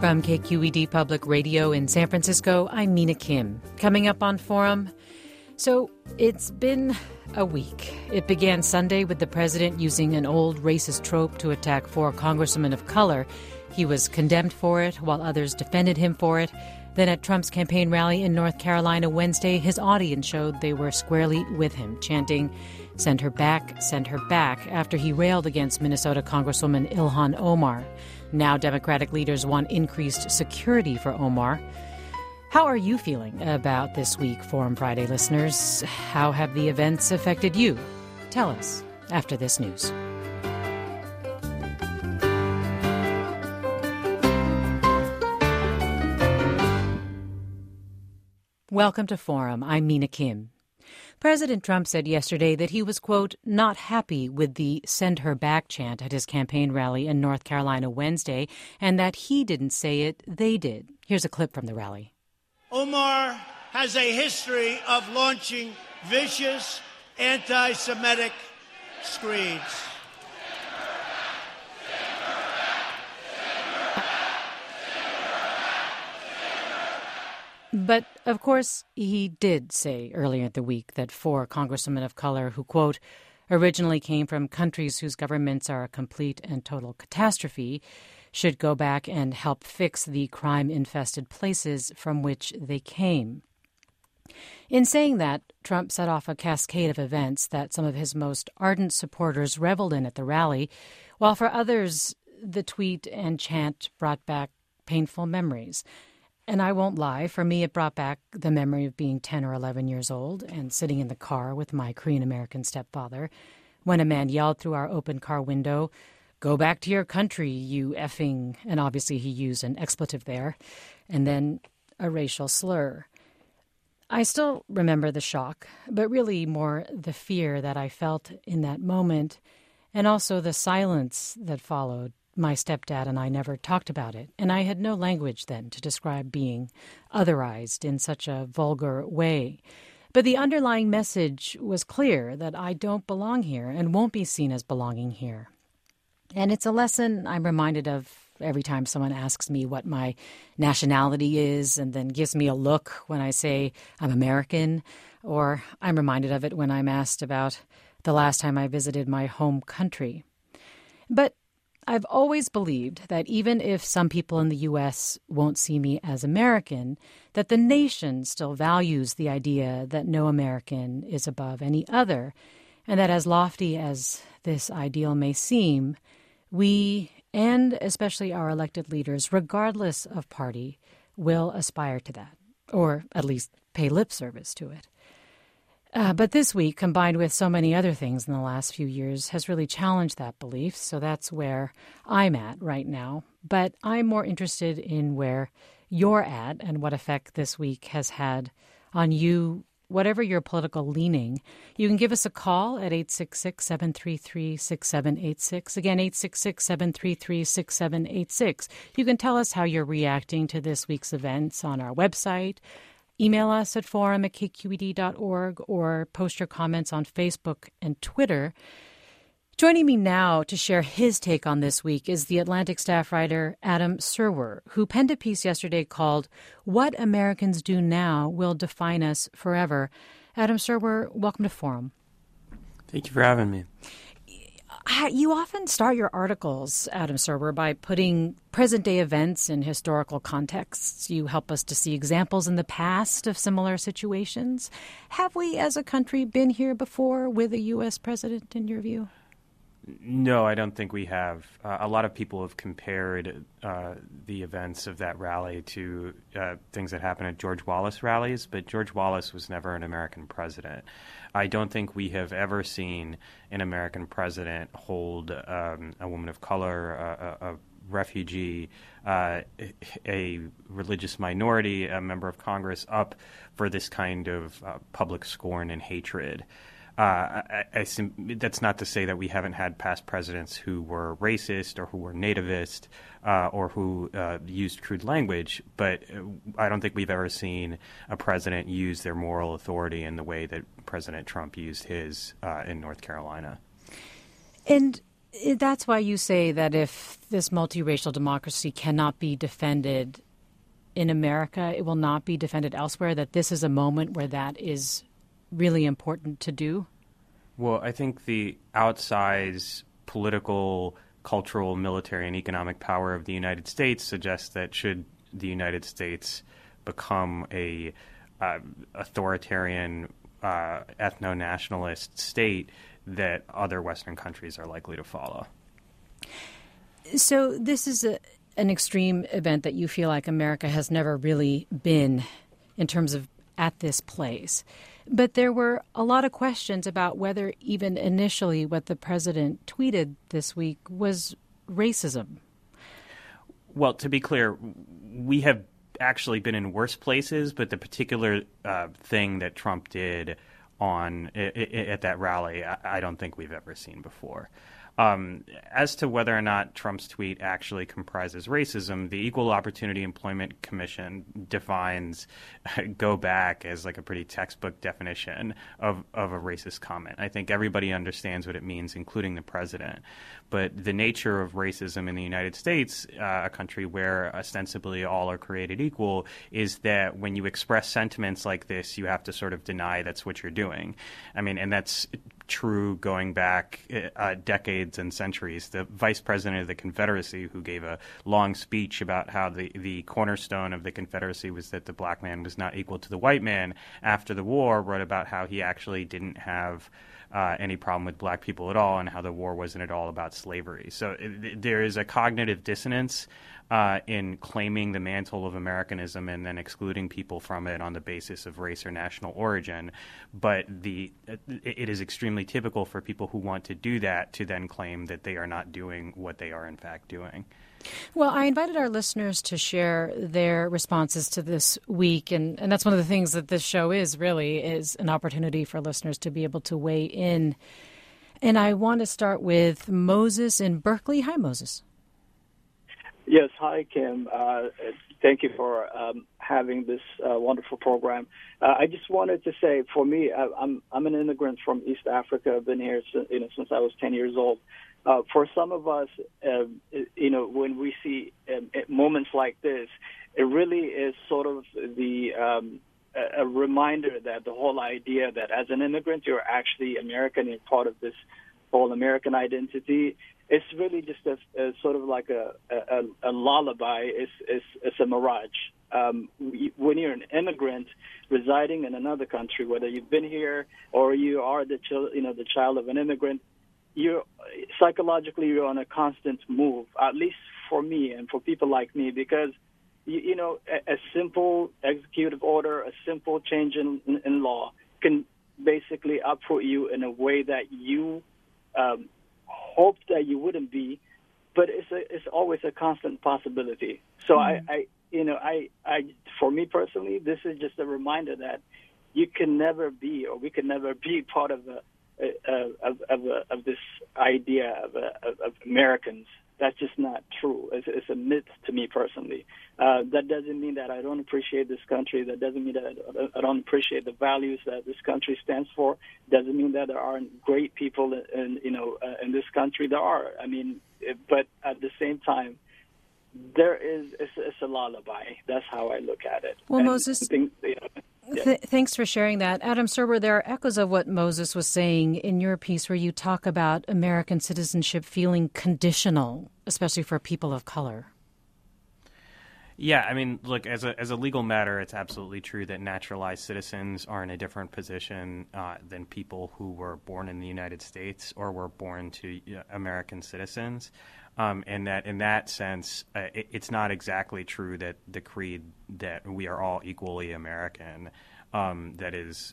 From KQED Public Radio in San Francisco, I'm Mina Kim. Coming up on Forum. So it's been a week. It began Sunday with the president using an old racist trope to attack 4 congressmen of color. He was condemned for it, while others defended him for it. Then at Trump's campaign rally in North Carolina Wednesday, his audience showed they were squarely with him, chanting, "Send her back, after he railed against Minnesota Congresswoman Ilhan Omar. Now Democratic leaders want increased security for Omar. How are you feeling about this week, Forum Friday listeners? How have the events affected you? Tell us after this news. Welcome to Forum. I'm Mina Kim. President Trump said yesterday that he was, quote, not happy with the "send her back" chant at his campaign rally in North Carolina Wednesday, and that he didn't say it, they did. Here's a clip from the rally. Omar has a history of launching vicious anti-Semitic screeds. But, of course, he did say earlier in the week that 4 congresswomen of color who, quote, originally came from countries whose governments are a complete and total catastrophe should go back and help fix the crime-infested places from which they came. In saying that, Trump set off a cascade of events that some of his most ardent supporters reveled in at the rally, while for others, the tweet and chant brought back painful memories. And I won't lie, for me it brought back the memory of being 10 or 11 years old and sitting in the car with my Korean-American stepfather when a man yelled through our open car window, "Go back to your country, you effing," and obviously he used an expletive there, and then a racial slur. I still remember the shock, but really more the fear that I felt in that moment, and also the silence that followed. My stepdad and I never talked about it, and I had no language then to describe being otherized in such a vulgar way. But the underlying message was clear that I don't belong here and won't be seen as belonging here. And it's a lesson I'm reminded of every time someone asks me what my nationality is and then gives me a look when I say I'm American, or I'm reminded of it when I'm asked about the last time I visited my home country. But I've always believed that even if some people in the U.S. won't see me as American, that the nation still values the idea that no American is above any other, and that as lofty as this ideal may seem, we, and especially our elected leaders, regardless of party, will aspire to that, or at least pay lip service to it. But this week, combined with so many other things in the last few years, has really challenged that belief. So that's where I'm at right now. But I'm more interested in where you're at and what effect this week has had on you, whatever your political leaning. You can give us a call at 866-733-6786. Again, 866-733-6786. You can tell us how you're reacting to this week's events on our website. Email us at forum@kqed.org or post your comments on Facebook and Twitter. Joining me now to share his take on this week is the Atlantic staff writer Adam Serwer, who penned a piece yesterday called "What Americans Do Now Will Define Us Forever." Adam Serwer, welcome to Forum. Thank you for having me. You often start your articles, Adam Serwer, by putting present-day events in historical contexts. You help us to see examples in the past of similar situations. Have we, as a country, been here before with a U.S. president, in your view? No, I don't think we have. A lot of people have compared the events of that rally to things that happened at George Wallace rallies, but George Wallace was never an American president. I don't think we have ever seen an American president hold a woman of color, a refugee, a religious minority, a member of Congress up for this kind of public scorn and hatred. That's not to say that we haven't had past presidents who were racist or who were nativist or who used crude language, but I don't think we've ever seen a president use their moral authority in the way that President Trump used his in North Carolina. And That's why you say that if this multiracial democracy cannot be defended in America, it will not be defended elsewhere, that this is a moment where that is really important to do? Well, I think the outsized political, cultural, military, and economic power of the United States suggests that should the United States become a authoritarian, ethno-nationalist state, that other Western countries are likely to follow. So this is an extreme event that you feel like America has never really been in terms of at this place. But there were a lot of questions about whether even initially what the president tweeted this week was racism. Well, to be clear, we have actually been in worse places, but the particular thing that Trump did at that rally, I don't think we've ever seen before. As to whether or not Trump's tweet actually comprises racism, the Equal Opportunity Employment Commission defines "go back" as like a pretty textbook definition of a racist comment. I think everybody understands what it means, including the president. But the nature of racism in the United States, a country where ostensibly all are created equal, is that when you express sentiments like this, you have to sort of deny that's what you're doing. I mean, and that's true going back decades and centuries. The vice president of the Confederacy, who gave a long speech about how the cornerstone of the Confederacy was that the black man was not equal to the white man, after the war wrote about how he actually didn't have any problem with black people at all and how the war wasn't at all about slavery. So there is a cognitive dissonance in claiming the mantle of Americanism and then excluding people from it on the basis of race or national origin. But it is extremely typical for people who want to do that to then claim that they are not doing what they are in fact doing. Well, I invited our listeners to share their responses to this week, and that's one of the things that this show is an opportunity for listeners to be able to weigh in. And I want to start with Moses in Berkeley. Hi, Moses. Yes, hi, Kim. Thank you for having this wonderful program. I just wanted to say, for me, I'm an immigrant from East Africa. I've been here since I was 10 years old. For some of us, when we see moments like this, it really is sort of a reminder that the whole idea that as an immigrant, you're actually American and part of this whole American identity. It's really just a sort of like a lullaby. It's a mirage. When you're an immigrant residing in another country, whether you've been here or you are the child of an immigrant, you're psychologically you're on a constant move. At least for me and for people like me, because a simple executive order, a simple change in law can basically uproot you in a way that you hoped that you wouldn't be, but it's always a constant possibility. So I for me personally, this is just a reminder that you can never be, or we can never be part of this idea of Americans. That's just not true. It's a myth to me personally. That doesn't mean that I don't appreciate this country. That doesn't mean that I don't appreciate the values that this country stands for. Doesn't mean that there aren't great people in this country. There are. I mean, but at the same time, it's a lullaby. That's how I look at it. Well, Moses, thanks for sharing that. Adam Serwer, there are echoes of what Moses was saying in your piece where you talk about American citizenship feeling conditional, especially for people of color. Yeah, I mean, look, as a legal matter, it's absolutely true that naturalized citizens are in a different position than people who were born in the United States or were born to American citizens. And that in that sense, it's not exactly true that the creed that we are all equally American, that is,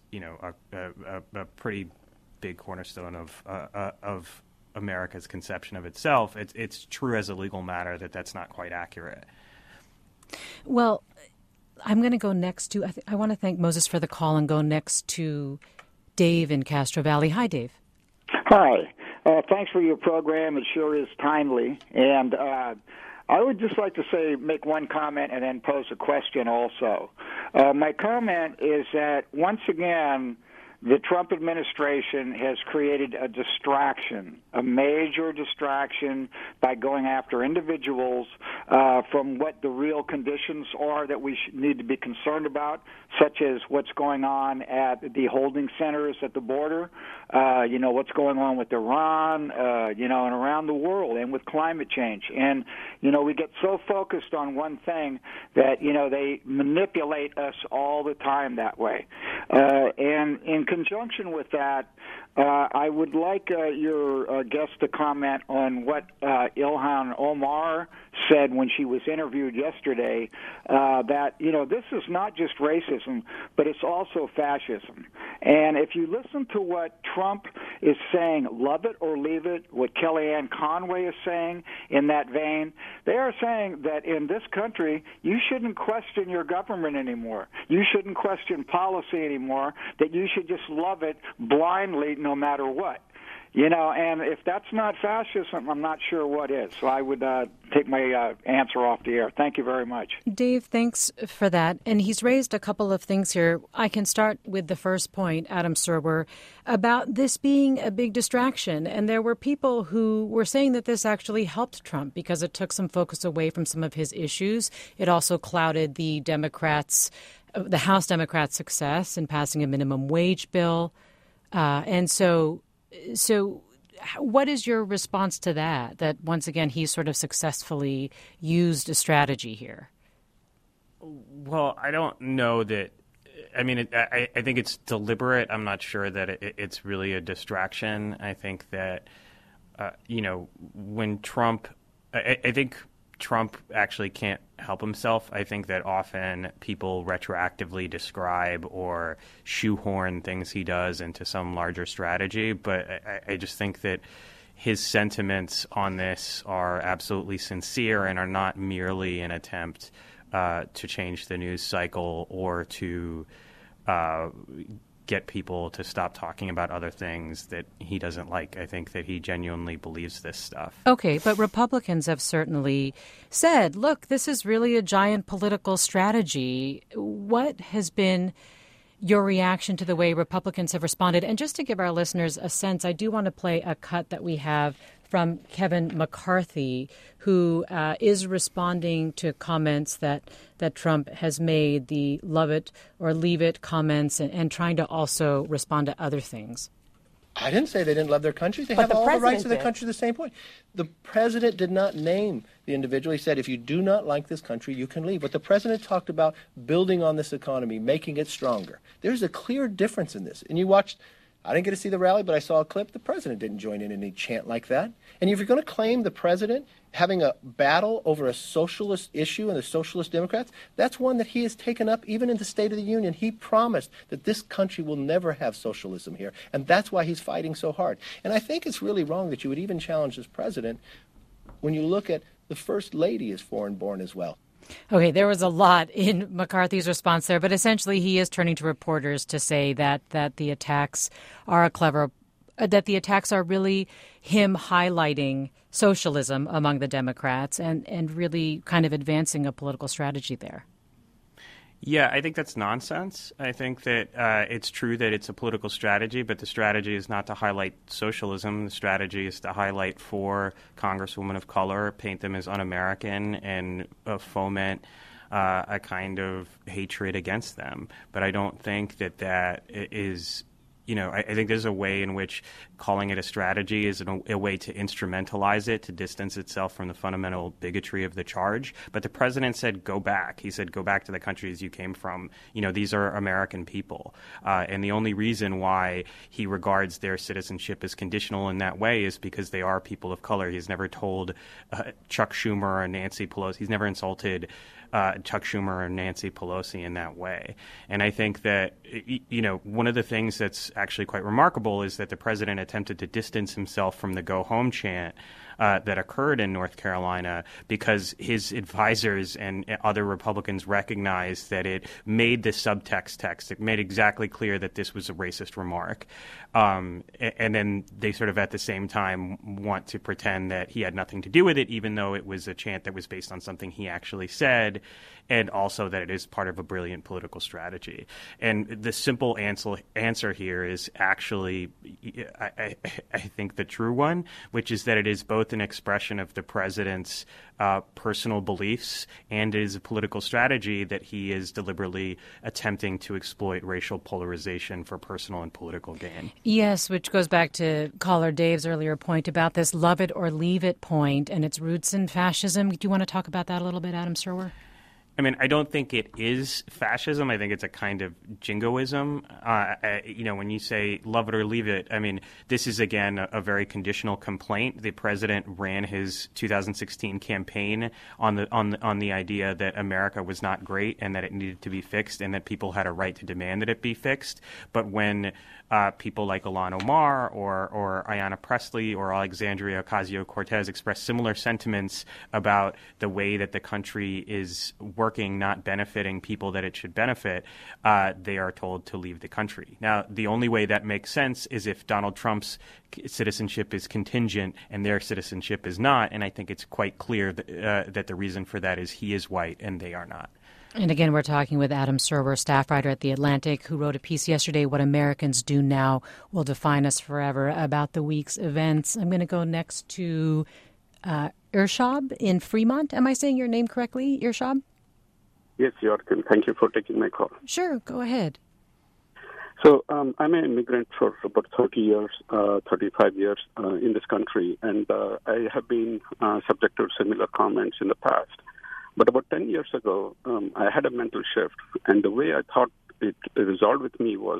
a pretty big cornerstone of America's conception of itself. It's true as a legal matter that that's not quite accurate. Well, I'm going to go next to, I want to thank Moses for the call and go next to Dave in Castro Valley. Hi, Dave. Hi. Thanks for your program. It sure is timely. And I would just like to make one comment and then pose a question also. My comment is that, once again, the Trump administration has created a distraction, a major distraction, by going after individuals from what the real conditions are that we need to be concerned about, such as what's going on at the holding centers at the border, what's going on with Iran, and around the world, and with climate change. And, we get so focused on one thing that, they manipulate us all the time that way. And in conjunction with that, I would like your guest to comment on what Ilhan Omar said when she was interviewed yesterday, that, this is not just racism, but it's also fascism. And if you listen to what Trump is saying, love it or leave it, what Kellyanne Conway is saying in that vein, they are saying that in this country, you shouldn't question your government anymore. You shouldn't question policy anymore, that you should just love it blindly no matter what. And if that's not fascism, I'm not sure what is. So I would take my answer off the air. Thank you very much. Dave, thanks for that. And he's raised a couple of things here. I can start with the first point, Adam Serwer, about this being a big distraction. And there were people who were saying that this actually helped Trump because it took some focus away from some of his issues. It also clouded the House Democrats' success in passing a minimum wage bill. So what is your response to that, once again, he's sort of successfully used a strategy here? Well, I don't know that. I mean, I think it's deliberate. I'm not sure that it's really a distraction. I think that, when Trump – I think Trump actually can't help himself. I think that often people retroactively describe or shoehorn things he does into some larger strategy. But I just think that his sentiments on this are absolutely sincere and are not merely an attempt to change the news cycle or to get people to stop talking about other things that he doesn't like. I think that he genuinely believes this stuff. Okay, but Republicans have certainly said, look, this is really a giant political strategy. What has been your reaction to the way Republicans have responded? And just to give our listeners a sense, I do want to play a cut that we have from Kevin McCarthy, who is responding to comments that Trump has made, the love it or leave it comments, and trying to also respond to other things. I didn't say they didn't love their country. They have all the rights of the country at the same point. The president did not name the individual. He said, if you do not like this country, you can leave. But the president talked about building on this economy, making it stronger. There's a clear difference in this. And you watched, I didn't get to see the rally, but I saw a clip. The president didn't join in any chant like that. And if you're going to claim the president having a battle over a socialist issue and the socialist Democrats, that's one that he has taken up even in the State of the Union. He promised that this country will never have socialism here, and that's why he's fighting so hard. And I think it's really wrong that you would even challenge this president when you look at the First Lady is foreign-born as well. Okay, there was a lot in McCarthy's response there, but essentially he is turning to reporters to say that the attacks are that the attacks are really him highlighting socialism among the Democrats and really kind of advancing a political strategy there. Yeah, I think that's nonsense. I think that it's true that it's a political strategy, but the strategy is not to highlight socialism. The strategy is to highlight four congresswomen of color, paint them as un-American, and foment a kind of hatred against them. But I don't think that is... I think there's a way in which calling it a strategy is a way to instrumentalize it, to distance itself from the fundamental bigotry of the charge. But the president said, go back. He said, go back to the countries you came from. These are American people. And the only reason why he regards their citizenship as conditional in that way is because they are people of color. He's never told Chuck Schumer or Nancy Pelosi. He's never insulted Chuck Schumer or Nancy Pelosi in that way. And I think that, one of the things that's actually quite remarkable is that the president attempted to distance himself from the go home chant that occurred in North Carolina because his advisors and other Republicans recognized that it made the subtext text. It made exactly clear that this was a racist remark. And then they sort of at the same time want to pretend that he had nothing to do with it, even though it was a chant that was based on something he actually said. and also that it is part of a brilliant political strategy. And the simple answer here is actually, I think, the true one, which is that it is both an expression of the president's personal beliefs and it is a political strategy that he is deliberately attempting to exploit racial polarization for personal and political gain. Yes, which goes back to caller Dave's earlier point about this love it or leave it point and its roots in fascism. Do you want to talk about that a little bit, Adam Serwer? I mean, I don't think it is fascism. I think it's a kind of jingoism. When you say love it or leave it, I mean, this is, again, a very conditional complaint. The president ran his 2016 campaign on the idea that America was not great and that it needed to be fixed and that people had a right to demand that it be fixed. But when people like Ilhan Omar or Ayanna Pressley or Alexandria Ocasio-Cortez express similar sentiments about the way that the country is working, not benefiting people that it should benefit, they are told to leave the country. Now, the only way that makes sense is if Donald Trump's citizenship is contingent and their citizenship is not, and I think it's quite clear that the reason for that is he is white and they are not. And again, we're talking with Adam Serwer, staff writer at The Atlantic, who wrote a piece yesterday, What Americans Do Now Will Define Us Forever, about the week's events. I'm going to go next to Irshad in Fremont. Am I saying your name correctly, Irshad? Yes, Jorgen. Thank you for taking my call. Sure, go ahead. So I'm an immigrant for about 35 years in this country, and I have been subject to similar comments in the past. But about 10 years ago, I had a mental shift, and the way I thought it resolved with me was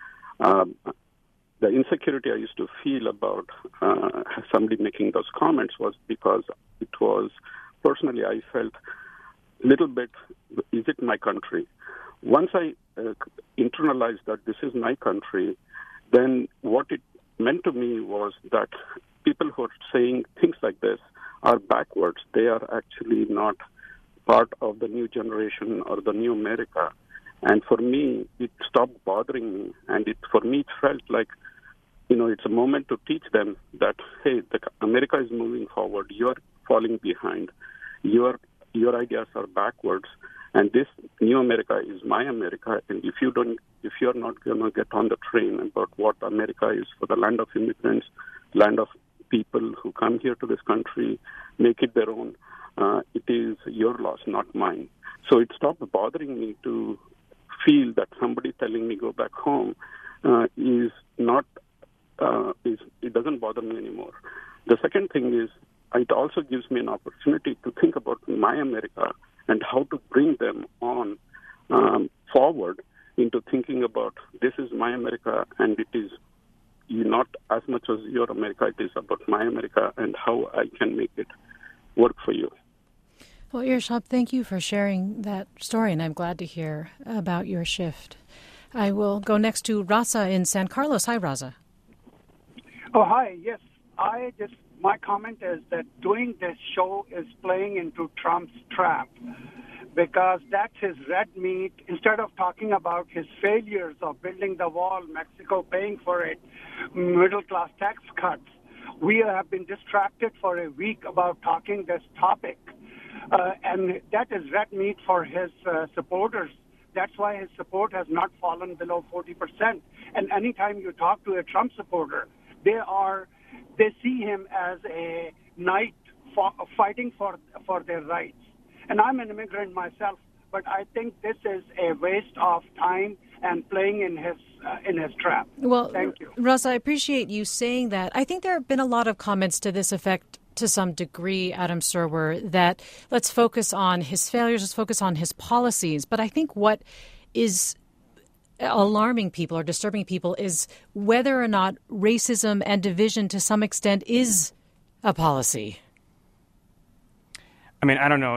the insecurity I used to feel about somebody making those comments was because it was, personally, I felt a little bit, is it my country? Once I internalized that this is my country, then what it meant to me was that people who are saying things like this are backwards. They are actually not part of the new generation or the new America. And for me, it stopped bothering me. And for me, it felt like, it's a moment to teach them that, hey, America is moving forward. You're falling behind. Your ideas are backwards. And this new America is my America. And if you're not going to get on the train about what America is for the land of immigrants, land of people who come here to this country, make it their own, it is your loss, not mine. So it stopped bothering me to feel that somebody telling me go back home is not, it doesn't bother me anymore. The second thing is it also gives me an opportunity to think about my America and how to bring them on forward into thinking about this is my America and it is not as much as your America, it is about my America and how I can make it work for you. Well, Irshad, thank you for sharing that story, and I'm glad to hear about your shift. I will go next to Raza in San Carlos. Hi, Raza. Oh, hi. Yes, my comment is that doing this show is playing into Trump's trap because that's his red meat. Instead of talking about his failures of building the wall, Mexico paying for it, middle-class tax cuts, we have been distracted for a week about talking this topic. And that is red meat for his supporters. That's why his support has not fallen below 40%. And anytime you talk to a Trump supporter, they see him as a knight fighting for their rights. And I'm an immigrant myself, but I think this is a waste of time and playing in his trap. Well, thank you, Russ. I appreciate you saying that. I think there have been a lot of comments to this effect to some degree, Adam Serwer, that let's focus on his failures, let's focus on his policies. But I think what is alarming people or disturbing people is whether or not racism and division to some extent is a policy. I mean, I don't know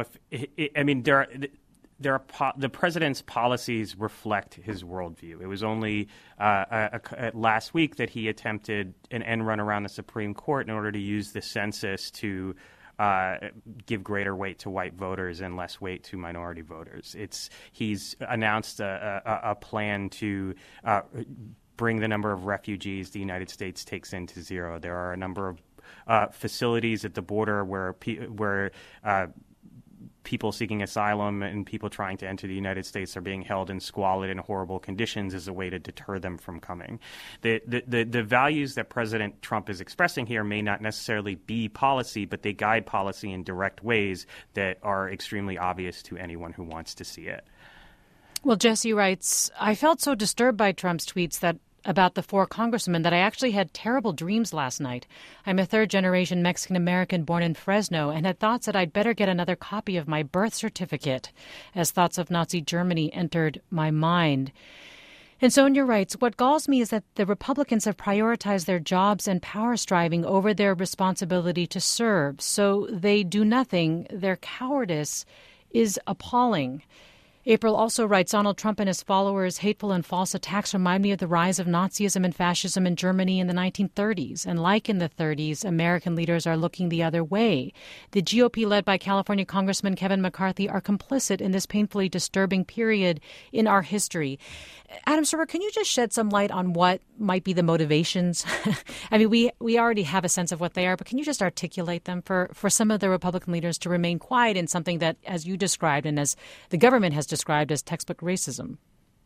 if the president's policies reflect his worldview. It was only last week that he attempted an end run around the Supreme Court in order to use the census to give greater weight to white voters and less weight to minority voters. He's announced a plan to bring the number of refugees the United States takes in to zero. There are a number of facilities at the border where people seeking asylum and people trying to enter the United States are being held in squalid and horrible conditions as a way to deter them from coming. The values that President Trump is expressing here may not necessarily be policy, but they guide policy in direct ways that are extremely obvious to anyone who wants to see it. Well, Jesse writes, I felt so disturbed by Trump's tweets about the 4 congressmen that I actually had terrible dreams last night. I'm a third-generation Mexican-American born in Fresno and had thoughts that I'd better get another copy of my birth certificate as thoughts of Nazi Germany entered my mind. And Sonia writes, what galls me is that the Republicans have prioritized their jobs and power striving over their responsibility to serve. So they do nothing. Their cowardice is appalling. April also writes, Donald Trump and his followers' hateful and false attacks remind me of the rise of Nazism and fascism in Germany in the 1930s. And like in the 30s, American leaders are looking the other way. The GOP, led by California Congressman Kevin McCarthy, are complicit in this painfully disturbing period in our history. Adam Serwer, can you just shed some light on what might be the motivations? I mean, we already have a sense of what they are, but can you just articulate them for some of the Republican leaders to remain quiet in something that, as you described and as the government has described as textbook racism?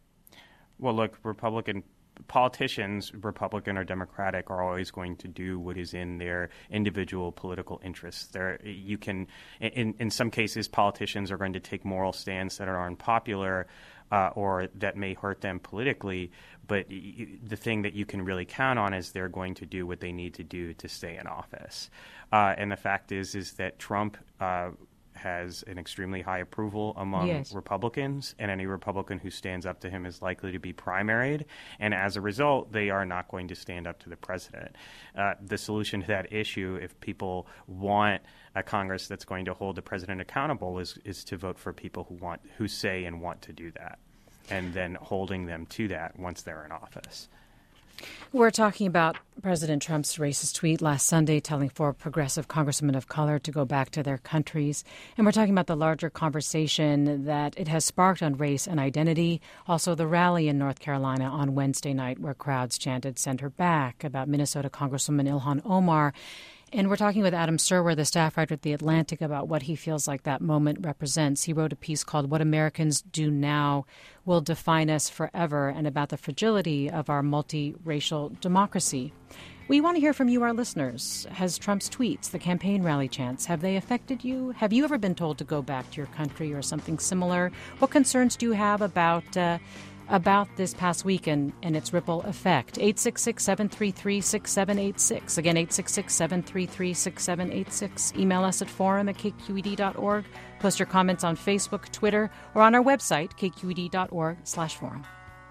Well, look, politicians, Republican or Democratic, are always going to do what is in their individual political interests. You can, in some cases, politicians are going to take moral stands that are unpopular or that may hurt them politically. But the thing that you can really count on is they're going to do what they need to do to stay in office. And the fact is that Trump has an extremely high approval among Republicans, and any Republican who stands up to him is likely to be primaried. And as a result, they are not going to stand up to the president. The solution to that issue, if people want a Congress that's going to hold the president accountable, is to vote for people who say and want to do that, and then holding them to that once they're in office. We're talking about President Trump's racist tweet last Sunday telling 4 progressive congressmen of color to go back to their countries. And we're talking about the larger conversation that it has sparked on race and identity. Also, the rally in North Carolina on Wednesday night where crowds chanted "Send her back" about Minnesota Congresswoman Ilhan Omar. And we're talking with Adam Serwer, the staff writer at The Atlantic, about what he feels like that moment represents. He wrote a piece called What Americans Do Now Will Define Us Forever, and about the fragility of our multiracial democracy. We want to hear from you, our listeners. Has Trump's tweets, the campaign rally chants, have they affected you? Have you ever been told to go back to your country or something similar? What concerns do you have about this past week and its ripple effect? 866-733-6786. Again, 866-733-6786. Email us at forum@kqed.org. Post your comments on Facebook, Twitter, or on our website, kqed.org/forum.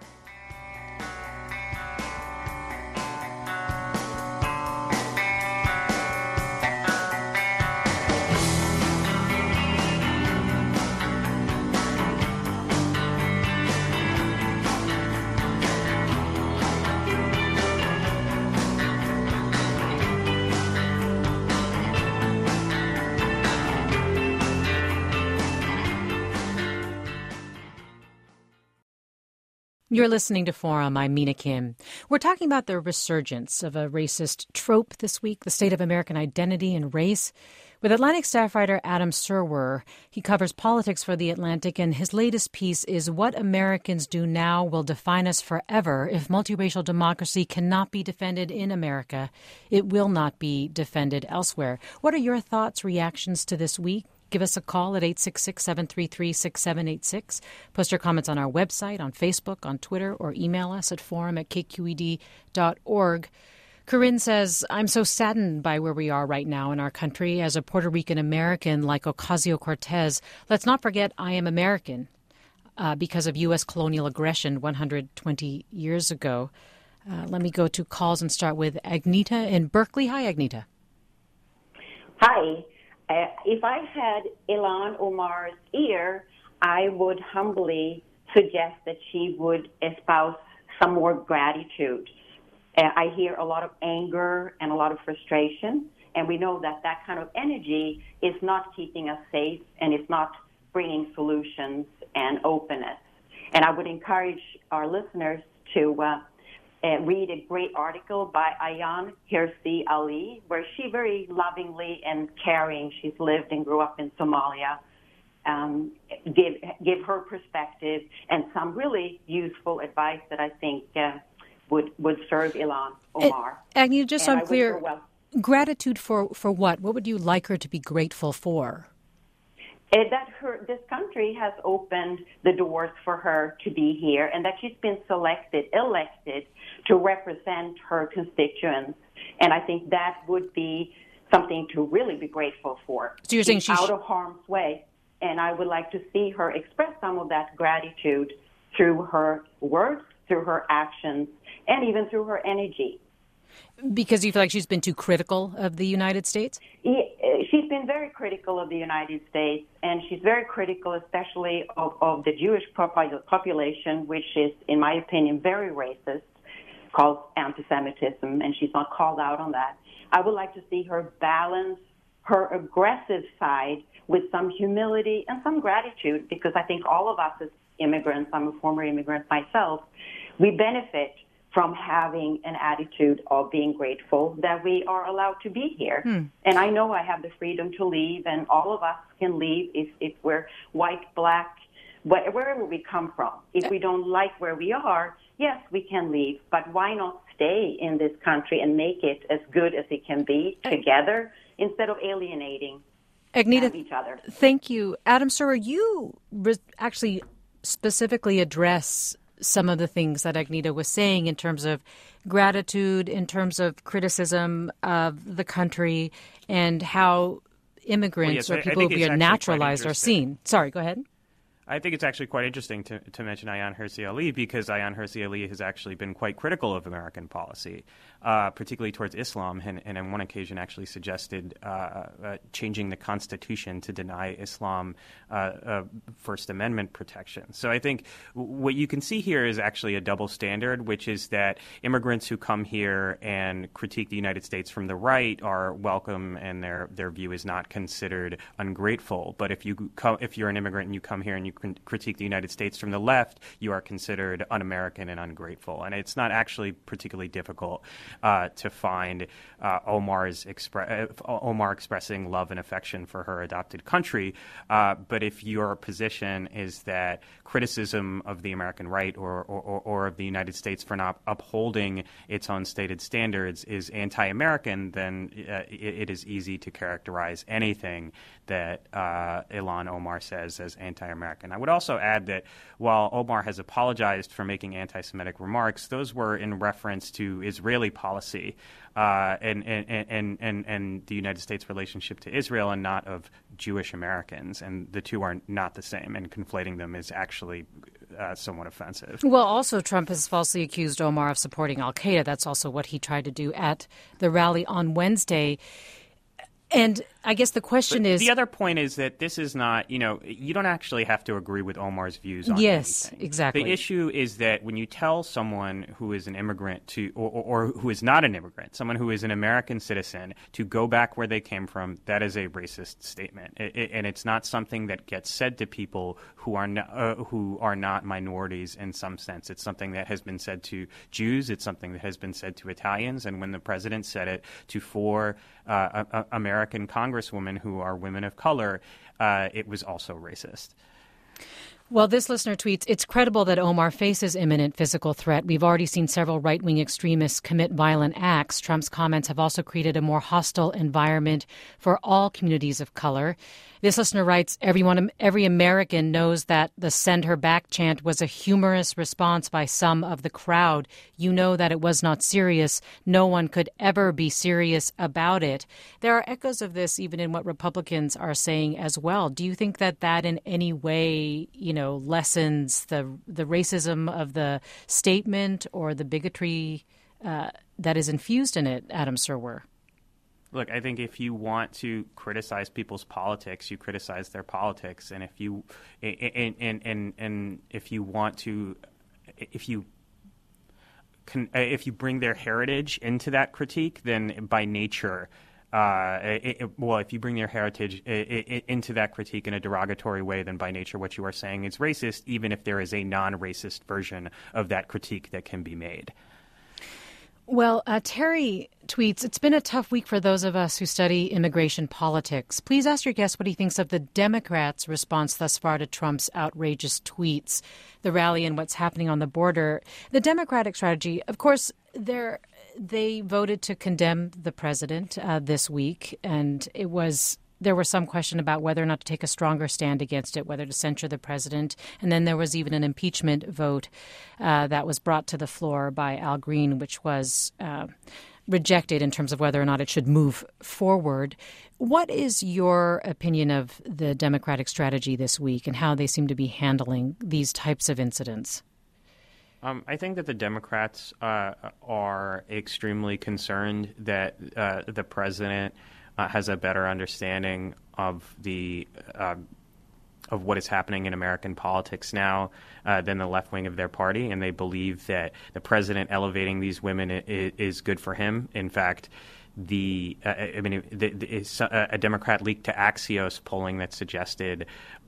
You're listening to Forum. I'm Mina Kim. We're talking about the resurgence of a racist trope this week, the state of American identity and race, with Atlantic staff writer Adam Serwer. He covers politics for The Atlantic, and his latest piece is What Americans Do Now Will Define Us Forever. If multiracial democracy cannot be defended in America, it will not be defended elsewhere. What are your thoughts, reactions to this week? Give us a call at 866-733-6786. Post your comments on our website, on Facebook, on Twitter, or email us at forum@kqed.org. Corinne says, I'm so saddened by where we are right now in our country. As a Puerto Rican American like Ocasio-Cortez, let's not forget I am American because of U.S. colonial aggression 120 years ago. Let me go to calls and start with Agnita in Berkeley. Hi, Agnita. Hi. If I had Ilhan Omar's ear, I would humbly suggest that she would espouse some more gratitude. I hear a lot of anger and a lot of frustration, and we know that that kind of energy is not keeping us safe and it's not bringing solutions and openness. And I would encourage our listeners to read a great article by Ayaan Hirsi Ali, where she very lovingly and caring, she's lived and grew up in Somalia, give her perspective and some really useful advice that I think would serve Ilhan Omar. Agnew, just so I'm clear, gratitude for what? What would you like her to be grateful for? This country has opened the doors for her to be here, and that she's been elected to represent her constituents. And I think that would be something to really be grateful for. So you're saying she's out of harm's way, and I would like to see her express some of that gratitude through her words, through her actions, and even through her energy. Because you feel like she's been too critical of the United States? She's been very critical of the United States, and she's very critical especially of the Jewish population, which is, in my opinion, very racist, called anti-Semitism, and she's not called out on that. I would like to see her balance her aggressive side with some humility and some gratitude, because I think all of us as immigrants, I'm a former immigrant myself, we benefit from having an attitude of being grateful that we are allowed to be here. And I know I have the freedom to leave, and all of us can leave if we're white, black, wherever we come from. If we don't like where we are, yes, we can leave, but why not stay in this country and make it as good as it can be together instead of alienating each other? Thank you. Adam Serwer, you actually specifically address some of the things that Agneta was saying in terms of gratitude, in terms of criticism of the country, and how immigrants or people who are naturalized are seen. Sorry, go ahead. I think it's actually quite interesting to mention Ayaan Hirsi Ali, because Ayaan Hirsi Ali has actually been quite critical of American policy, particularly towards Islam, and on one occasion actually suggested changing the Constitution to deny Islam First Amendment protection. So I think what you can see here is actually a double standard, which is that immigrants who come here and critique the United States from the right are welcome, and their view is not considered ungrateful. But if you're an immigrant and you come here and you critique the United States from the left, you are considered un-American and ungrateful. And it's not actually particularly difficult to find Omar expressing love and affection for her adopted country. But if your position is that criticism of the American right or of the United States for not upholding its own stated standards is anti-American, then it is easy to characterize anything that Ilhan Omar says as anti-American. I would also add that while Omar has apologized for making anti-Semitic remarks, those were in reference to Israeli policy and the United States' relationship to Israel, and not of Jewish Americans. And the two are not the same, and conflating them is actually somewhat offensive. Well, also Trump has falsely accused Omar of supporting al-Qaeda. That's also what he tried to do at the rally on Wednesday. And I guess the question is... The other point is that this is not, you don't actually have to agree with Omar's views on anything. Exactly. The issue is that when you tell someone who is an immigrant or who is not an immigrant, someone who is an American citizen, to go back where they came from, that is a racist statement. And it's not something that gets said to people who are not minorities in some sense. It's something that has been said to Jews. It's something that has been said to Italians. And when the president said it to four American congresswomen who are women of color, it was also racist. Well, this listener tweets, it's credible that Omar faces imminent physical threat. We've already seen several right-wing extremists commit violent acts. Trump's comments have also created a more hostile environment for all communities of color. This listener writes, every American knows that the send her back chant was a humorous response by some of the crowd. You know that it was not serious. No one could ever be serious about it. There are echoes of this even in what Republicans are saying as well. Do you think that in any way, lessens the racism of the statement or the bigotry that is infused in it, Adam Serwer? Look, I think if you want to criticize people's politics, you criticize their politics, and if you bring their heritage into that critique, then by nature, if you bring their heritage into that critique in a derogatory way, then by nature what you are saying is racist, even if there is a non-racist version of that critique that can be made. Well, Terry tweets, it's been a tough week for those of us who study immigration politics. Please ask your guest what he thinks of the Democrats' response thus far to Trump's outrageous tweets, the rally, and what's happening on the border. The Democratic strategy, of course, they voted to condemn the president this week, and there was some question about whether or not to take a stronger stand against it, whether to censure the president. And then there was even an impeachment vote that was brought to the floor by Al Green, which was rejected in terms of whether or not it should move forward. What is your opinion of the Democratic strategy this week and how they seem to be handling these types of incidents? I think that the Democrats are extremely concerned that the president has a better understanding of what is happening in American politics now than the left wing of their party, and they believe that the president elevating these women is good for him. In fact, a Democrat leaked to Axios polling that suggested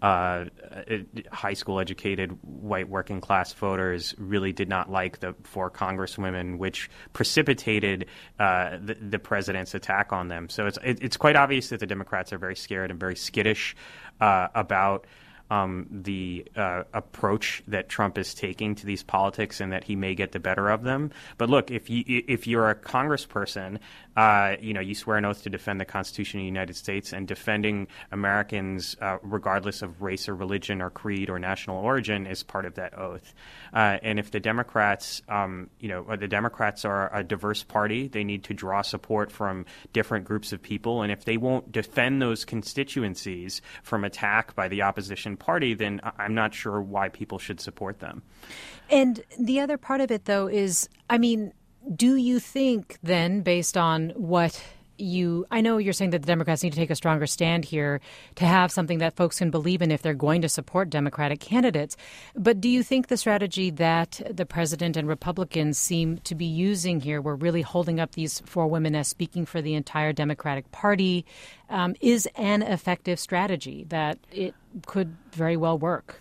high school educated white working class voters really did not like the 4 congresswomen, which precipitated the president's attack on them. So it's quite obvious that the Democrats are very scared and very skittish about the approach that Trump is taking to these politics, and that he may get the better of them. But look, if you're a congressperson, you swear an oath to defend the Constitution of the United States, and defending Americans, regardless of race or religion or creed or national origin, is part of that oath. And if the Democrats, the Democrats are a diverse party, they need to draw support from different groups of people. And if they won't defend those constituencies from attack by the opposition party, then I'm not sure why people should support them. And the other part of it, though, is, do you think then, based on what I know you're saying that the Democrats need to take a stronger stand here to have something that folks can believe in if they're going to support Democratic candidates. But do you think the strategy that the president and Republicans seem to be using here, we're really holding up these 4 women as speaking for the entire Democratic Party, is an effective strategy, that it could very well work?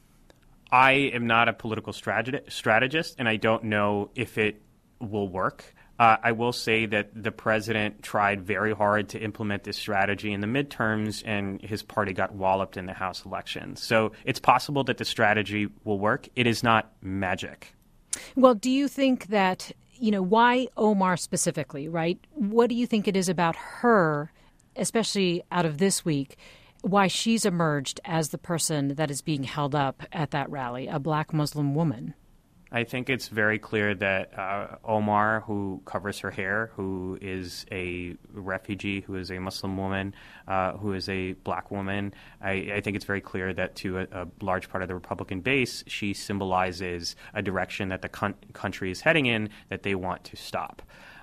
I am not a political strategist, and I don't know if it will work. I will say that the president tried very hard to implement this strategy in the midterms, and his party got walloped in the House elections. So it's possible that the strategy will work. It is not magic. Well, do you think that, why Omar specifically, right? What do you think it is about her, especially out of this week, why she's emerged as the person that is being held up at that rally, a black Muslim woman? I think it's very clear that Omar, who covers her hair, who is a refugee, who is a Muslim woman, who is a black woman, I think it's very clear that to a large part of the Republican base, she symbolizes a direction that the country is heading in that they want to stop.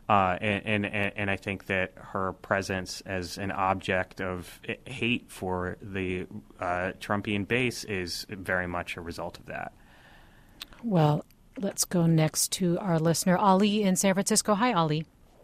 And I think that her presence as an object of hate for the Trumpian base is very much a result of that. Well, let's go next to our listener, Ali in San Francisco. Hi, Ali.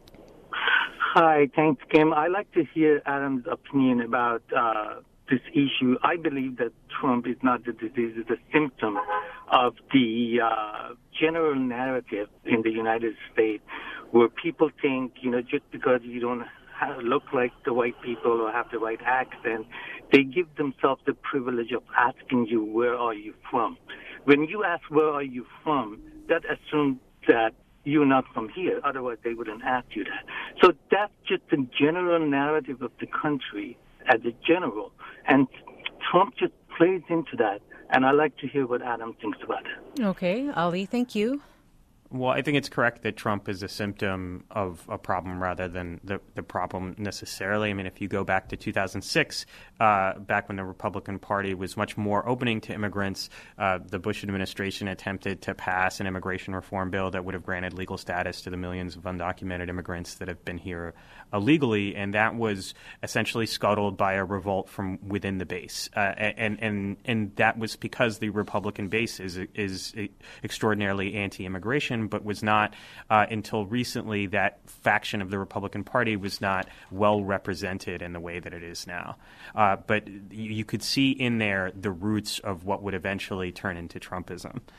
Hi, thanks, Kim. I'd like to hear Adam's opinion about this issue. I believe that Trump is not the disease, it's a symptom of the general narrative in the United States, where people think, just because you don't look like the white people or have the right accent, they give themselves the privilege of asking you, where are you from? When you ask, where are you from, that assumes that you're not from here. Otherwise, they wouldn't ask you that. So that's just the general narrative of the country as a general. And Trump just plays into that. And I'd like to hear what Adam thinks about it. Okay, Ali, thank you. Well, I think it's correct that Trump is a symptom of a problem rather than the problem necessarily. I mean, if you go back to 2006, back when the Republican Party was much more opening to immigrants, the Bush administration attempted to pass an immigration reform bill that would have granted legal status to the millions of undocumented immigrants that have been here illegally, and that was essentially scuttled by a revolt from within the base. And that was because the Republican base is extraordinarily anti-immigration, but was not until recently that faction of the Republican Party was not well represented in the way that it is now. But you could see in there the roots of what would eventually turn into Trumpism.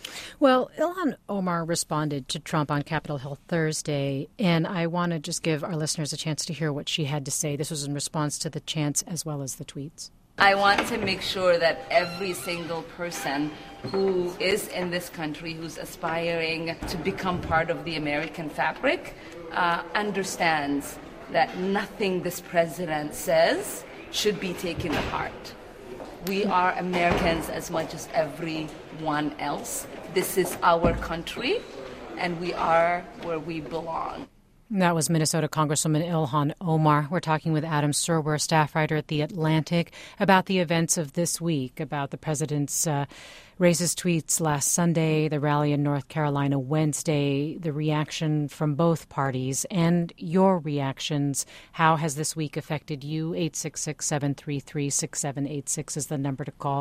Well, Ilhan Omar responded to Trump on Capitol Hill Thursday, and I want to just give our listeners a chance to hear what she had to say. This was in response to the chants as well as the tweets. I want to make sure that every single person who is in this country, who's aspiring to become part of the American fabric, understands that nothing this president says should be taken to heart. We are Americans as much as everyone else. This is our country, and we are where we belong. That was Minnesota Congresswoman Ilhan Omar. We're talking with Adam Serwer, staff writer at The Atlantic, about the events of this week, about the president's racist tweets last Sunday, the rally in North Carolina Wednesday, the reaction from both parties, and your reactions. How has this week affected you? 866-733-6786 is the number to call,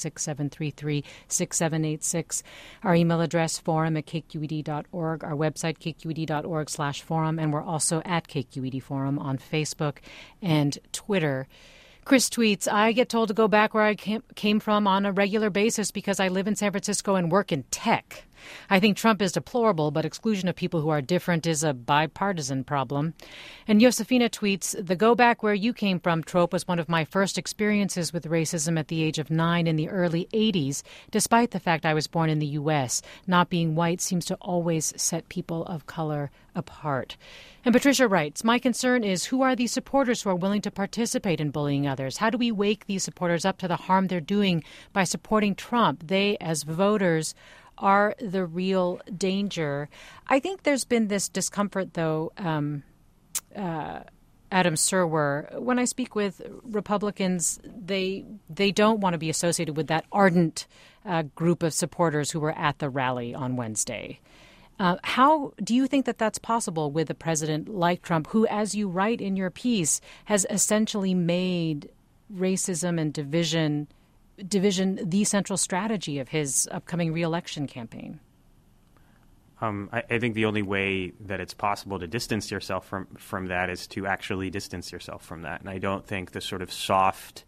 866-733-6786. Our email address, forum@kqed.org, our website, kqed.org/forum, and we're also at KQED Forum on Facebook and Twitter. Chris tweets, I get told to go back where I came from on a regular basis because I live in San Francisco and work in tech. I think Trump is deplorable, but exclusion of people who are different is a bipartisan problem. And Josefina tweets, the go back where you came from trope was one of my first experiences with racism at the age of 9 in the early 80s, despite the fact I was born in the U.S. Not being white seems to always set people of color apart. And Patricia writes, my concern is who are these supporters who are willing to participate in bullying others? How do we wake these supporters up to the harm they're doing by supporting Trump? They, as voters, are the real danger. I think there's been this discomfort, though, Adam Serwer. When I speak with Republicans, they don't want to be associated with that ardent group of supporters who were at the rally on Wednesday. How do you think that that's possible with a president like Trump, who, as you write in your piece, has essentially made racism and division the central strategy of his upcoming reelection campaign? I think the only way that it's possible to distance yourself from that is to actually distance yourself from that. And I don't think the sort of soft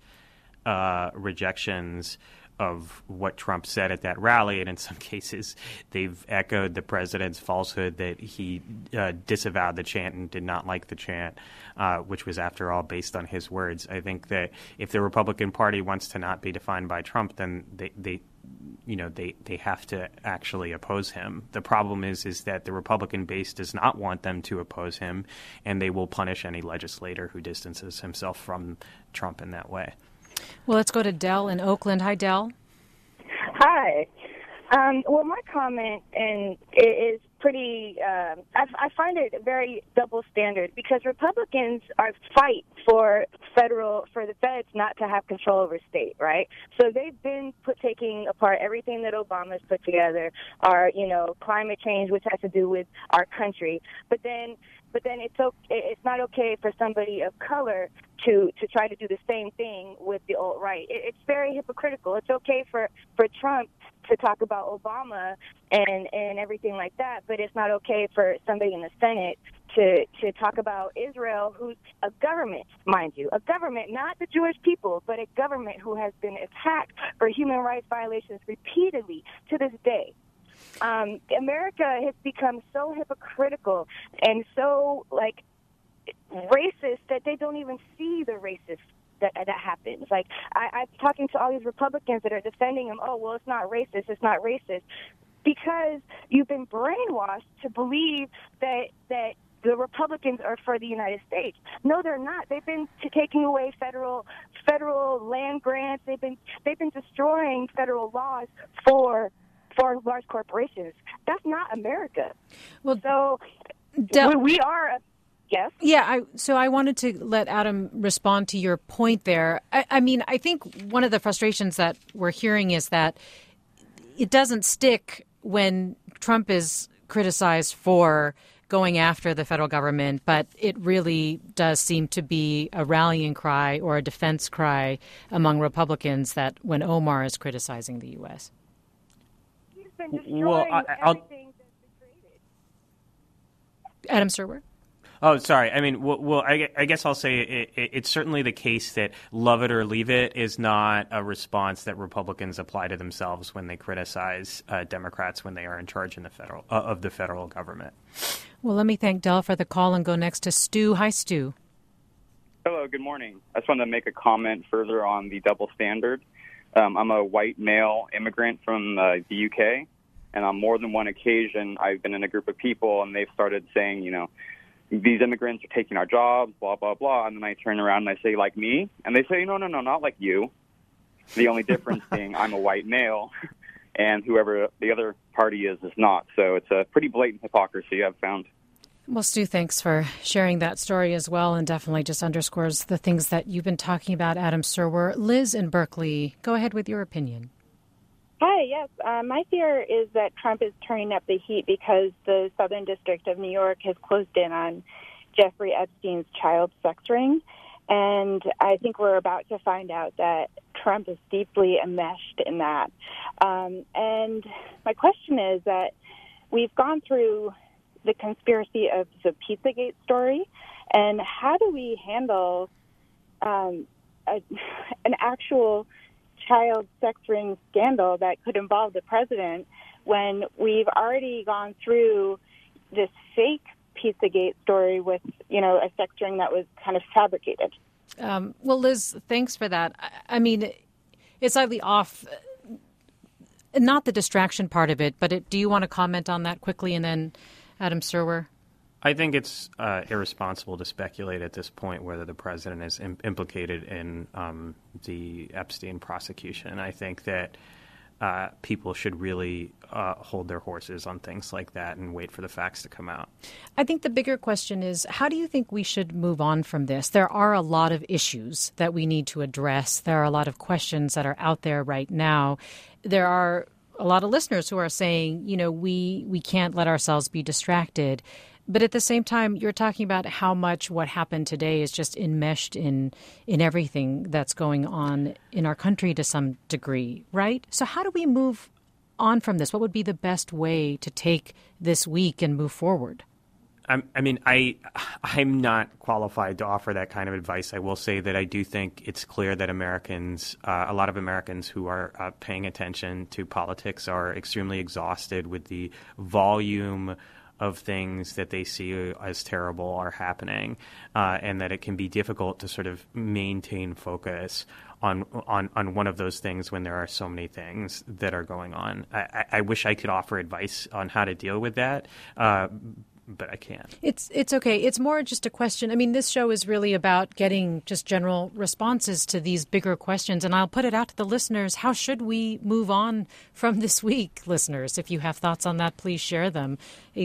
rejections of what Trump said at that rally, and in some cases they've echoed the president's falsehood that he disavowed the chant and did not like the chant, which was, after all, based on his words. I think that if the Republican Party wants to not be defined by Trump, then they have to actually oppose him. The problem is that the Republican base does not want them to oppose him, and they will punish any legislator who distances himself from Trump in that way. Well, let's go to Dell in Oakland. Hi, Dell. Hi. Well, my comment is pretty, I find it very double standard because Republicans fight for the feds not to have control over state, right? So they've been taking apart everything that Obama's put together, our, climate change, which has to do with our country. But then it's not okay for somebody of color to try to do the same thing with the alt-right. It's very hypocritical. It's okay for Trump to talk about Obama and everything like that, but it's not okay for somebody in the Senate to talk about Israel, who's a government, mind you, a government, not the Jewish people, but a government who has been attacked for human rights violations repeatedly to this day. America has become so hypocritical and so, racist that they don't even see the racist that happens. I'm talking to all these Republicans that are defending him. Oh, well, it's not racist, because you've been brainwashed to believe that the Republicans are for the United States. No, they're not. They've been taking away federal land grants. They've been destroying federal laws for large corporations. That's not America. Well, so we are. Yes. Yeah. So I wanted to let Adam respond to your point there. I think one of the frustrations that we're hearing is that it doesn't stick when Trump is criticized for going after the federal government, but it really does seem to be a rallying cry or a defense cry among Republicans that when Omar is criticizing the U.S. He's been destroying everything that's been created. Adam Serwer? Oh, sorry. I mean, well, I guess I'll say it's certainly the case that love it or leave it is not a response that Republicans apply to themselves when they criticize Democrats when they are in charge in of the federal government. Well, let me thank Del for the call and go next to Stu. Hi, Stu. Hello, good morning. I just wanted to make a comment further on the double standard. I'm a white male immigrant from the UK, and on more than one occasion, I've been in a group of people, and they've started saying, these immigrants are taking our jobs, blah, blah, blah. And then I turn around and I say, like me? And they say, no, not like you. The only difference being I'm a white male and whoever the other party is not. So it's a pretty blatant hypocrisy, I've found. Well, Stu, thanks for sharing that story as well, and definitely just underscores the things that you've been talking about, Adam Serwer. Liz in Berkeley, go ahead with your opinion. Hi, yes. My fear is that Trump is turning up the heat because the Southern District of New York has closed in on Jeffrey Epstein's child sex ring. And I think we're about to find out that Trump is deeply enmeshed in that. And my question is that we've gone through the conspiracy of the Pizzagate story, and how do we handle an actual child sex ring scandal that could involve the president when we've already gone through this fake Pizzagate story with, a sex ring that was kind of fabricated. Well, Liz, thanks for that. I mean, it's slightly off, not the distraction part of it, but do you want to comment on that quickly, and then Adam Serwer? I think it's irresponsible to speculate at this point whether the president is implicated in the Epstein prosecution. I think that people should really hold their horses on things like that and wait for the facts to come out. I think the bigger question is, how do you think we should move on from this? There are a lot of issues that we need to address. There are a lot of questions that are out there right now. There are a lot of listeners who are saying, we can't let ourselves be distracted. But at the same time, you're talking about how much what happened today is just enmeshed in everything that's going on in our country to some degree, right? So how do we move on from this? What would be the best way to take this week and move forward? I'm not qualified to offer that kind of advice. I will say that I do think it's clear that Americans, a lot of Americans who are paying attention to politics are extremely exhausted with the volume of things that they see as terrible are happening, and that it can be difficult to sort of maintain focus on one of those things when there are so many things that are going on. I wish I could offer advice on how to deal with that, but I can't. It's okay. It's more just a question. I mean, this show is really about getting just general responses to these bigger questions. And I'll put it out to the listeners. How should we move on from this week, listeners? If you have thoughts on that, please share them.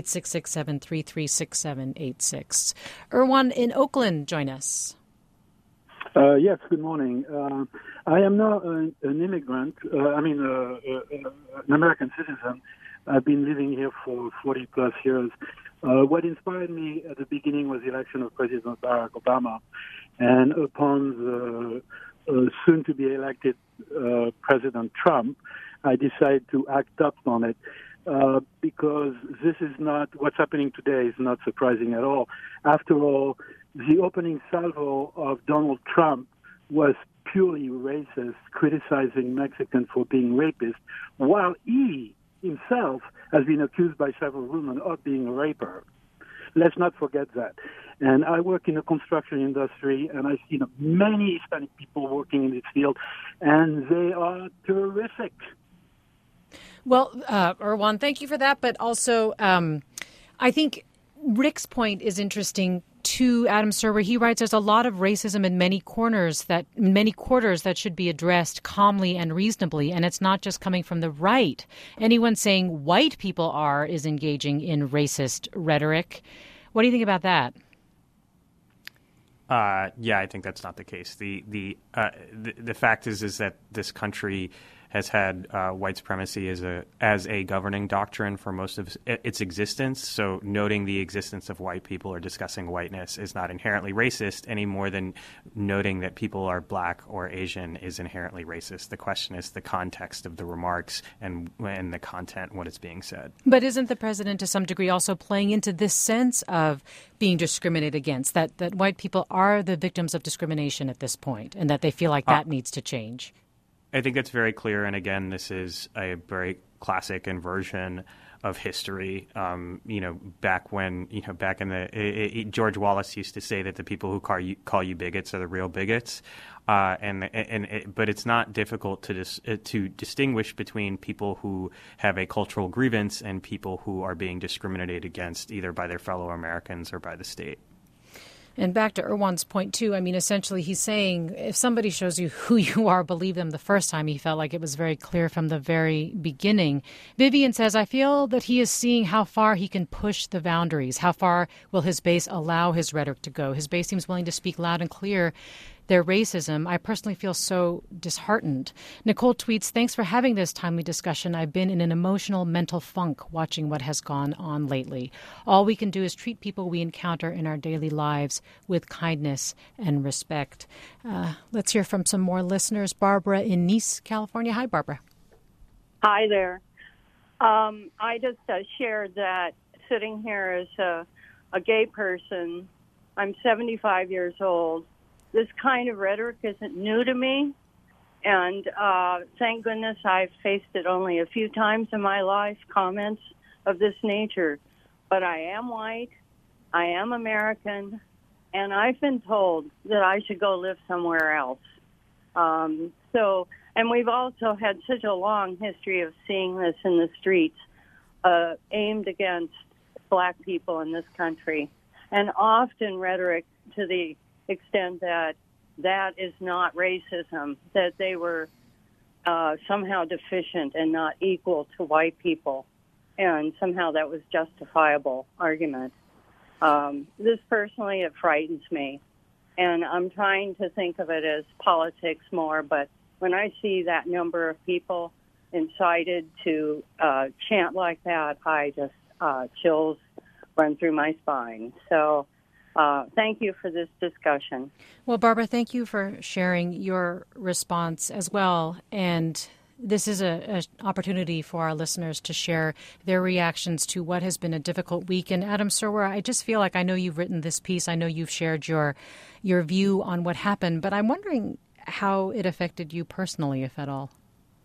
866-733-6786. Erwan in Oakland, join us. Yes, good morning. I am now an immigrant, an American citizen. I've been living here for 40 plus years. What inspired me at the beginning was the election of President Barack Obama. And upon the soon-to-be elected President Trump, I decided to act up on it because this is not, what's happening today is not surprising at all. After all, the opening salvo of Donald Trump was purely racist, criticizing Mexicans for being rapists, while he himself has been accused by several women of being a raper. Let's not forget that. And I work in the construction industry, and I've seen many Hispanic people working in this field, and they are terrific. Well, Erwan, thank you for that. But also, I think Rick's point is interesting to Adam Serwer. He writes, there's a lot of racism in many quarters that should be addressed calmly and reasonably. And it's not just coming from the right. Anyone saying white people is engaging in racist rhetoric. What do you think about that? Yeah, I think that's not the case. The fact is that this country has had white supremacy as a governing doctrine for most of its existence. So noting the existence of white people or discussing whiteness is not inherently racist any more than noting that people are black or Asian is inherently racist. The question is the context of the remarks and the content, what is being said. But isn't the president to some degree also playing into this sense of being discriminated against, that white people are the victims of discrimination at this point and that they feel like that needs to change? I think that's very clear. And again, this is a very classic inversion of history. Back when, back in the George Wallace used to say that the people who call you bigots are the real bigots. But it's not difficult to distinguish between people who have a cultural grievance and people who are being discriminated against either by their fellow Americans or by the state. And back to Erwan's point, too, I mean, essentially he's saying if somebody shows you who you are, believe them the first time. He felt like it was very clear from the very beginning. Vivian says, I feel that he is seeing how far he can push the boundaries. How far will his base allow his rhetoric to go? His base seems willing to speak loud and clear their racism. I personally feel so disheartened. Nicole tweets, thanks for having this timely discussion. I've been in an emotional mental funk watching what has gone on lately. All we can do is treat people we encounter in our daily lives with kindness and respect. Let's hear from some more listeners. Barbara in Nice, California. Hi, Barbara. Hi there. I just shared that sitting here as a gay person, I'm 75 years old. This kind of rhetoric isn't new to me, and thank goodness I've faced it only a few times in my life, comments of this nature. But I am white, I am American, and I've been told that I should go live somewhere else. And we've also had such a long history of seeing this in the streets, aimed against black people in this country, and often rhetoric to the extent that is not racism, that they were somehow deficient and not equal to white people, and somehow that was justifiable argument. This personally, it frightens me, and I'm trying to think of it as politics more, but when I see that number of people incited to chant like that, I just chills run through my spine. So thank you for this discussion. Well, Barbara, thank you for sharing your response as well. And this is an opportunity for our listeners to share their reactions to what has been a difficult week. And Adam Serwer, I just feel like I know you've written this piece. I know you've shared your view on what happened, but I'm wondering how it affected you personally, if at all.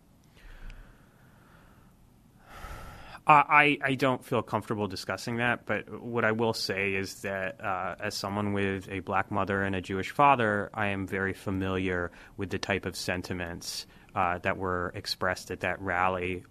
I don't feel comfortable discussing that, but what I will say is that as someone with a black mother and a Jewish father, I am very familiar with the type of sentiments that were expressed at that rally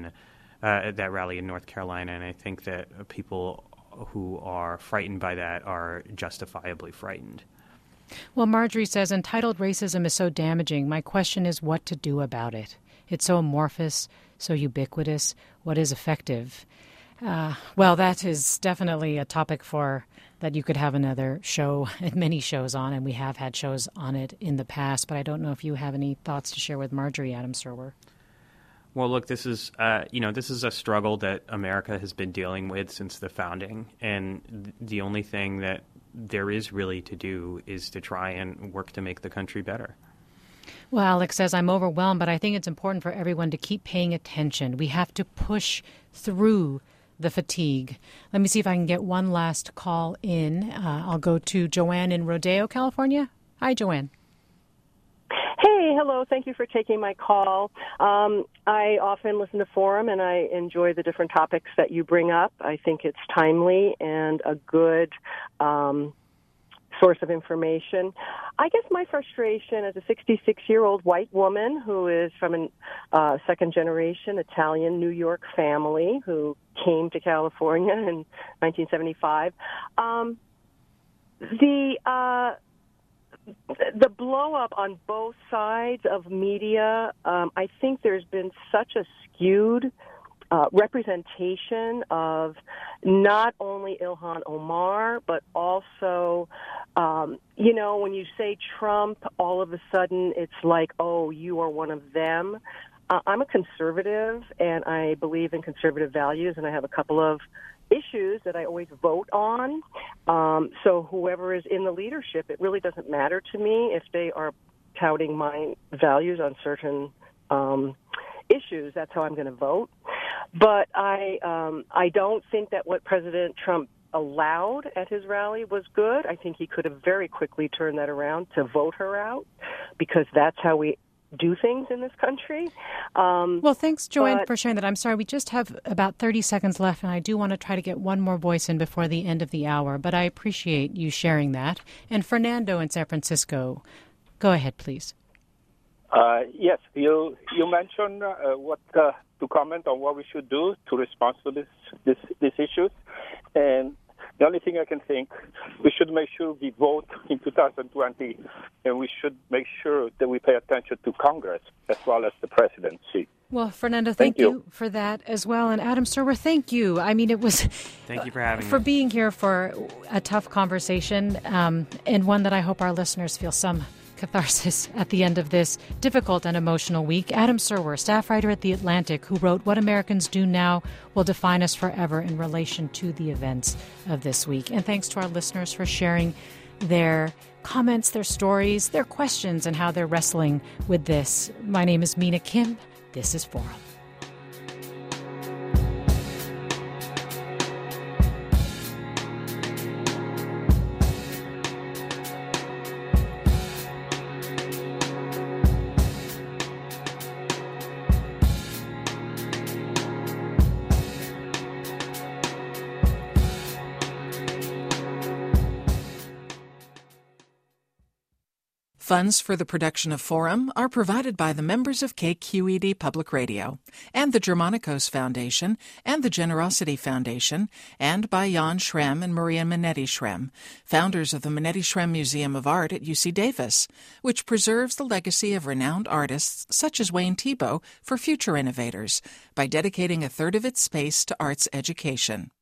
in North Carolina, and I think that people who are frightened by that are justifiably frightened. Well, Marjorie says, entitled racism is so damaging. My question is what to do about it. It's so amorphous, so ubiquitous. What is effective? Well, that is definitely a topic that you could have another show, many shows on, and we have had shows on it in the past, but I don't know if you have any thoughts to share with Marjorie, Adam Serwer. Well, look, this is a struggle that America has been dealing with since the founding, and the only thing that there is really to do is to try and work to make the country better. Well, Alex says, I'm overwhelmed, but I think it's important for everyone to keep paying attention. We have to push through the fatigue. Let me see if I can get one last call in. I'll go to Joanne in Rodeo, California. Hi, Joanne. Hey, hello. Thank you for taking my call. I often listen to Forum, and I enjoy the different topics that you bring up. I think it's timely and a good source of information. I guess my frustration as a 66-year-old white woman who is from a second-generation Italian New York family who came to California in 1975, the blow-up on both sides of media, I think there's been such a skewed representation of not only Ilhan Omar, but also, when you say Trump, all of a sudden it's like, oh, you are one of them. I'm a conservative, and I believe in conservative values, and I have a couple of issues that I always vote on. So whoever is in the leadership, it really doesn't matter to me if they are touting my values on certain issues. That's how I'm going to vote. But I don't think that what President Trump allowed at his rally was good. I think he could have very quickly turned that around to vote her out, because that's how we do things in this country. Well, thanks, Joanne, for sharing that. I'm sorry, we just have about 30 seconds left, and I do want to try to get one more voice in before the end of the hour, but I appreciate you sharing that. And Fernando in San Francisco, go ahead, please. Yes, you mentioned what to comment on what we should do to respond to these issues, and the only thing I can think, we should make sure we vote in 2020, and we should make sure that we pay attention to Congress as well as the presidency. Well, Fernando, thank you for that as well. And Adam Serwer, thank you. I mean, it was... Thank you for having me. For being here for a tough conversation, and one that I hope our listeners feel some catharsis at the end of this difficult and emotional week. Adam Serwer, staff writer at The Atlantic, who wrote What Americans Do Now Will Define Us Forever in relation to the events of this week. And thanks to our listeners for sharing their comments, their stories, their questions, and how they're wrestling with this. My name is Mina Kim. This is Forum. Funds for the production of Forum are provided by the members of KQED Public Radio and the Germanicos Foundation and the Generosity Foundation, and by Jan Schrem and Maria Minetti-Schrem, founders of the Minetti-Schrem Museum of Art at UC Davis, which preserves the legacy of renowned artists such as Wayne Thiebaud for future innovators by dedicating a third of its space to arts education.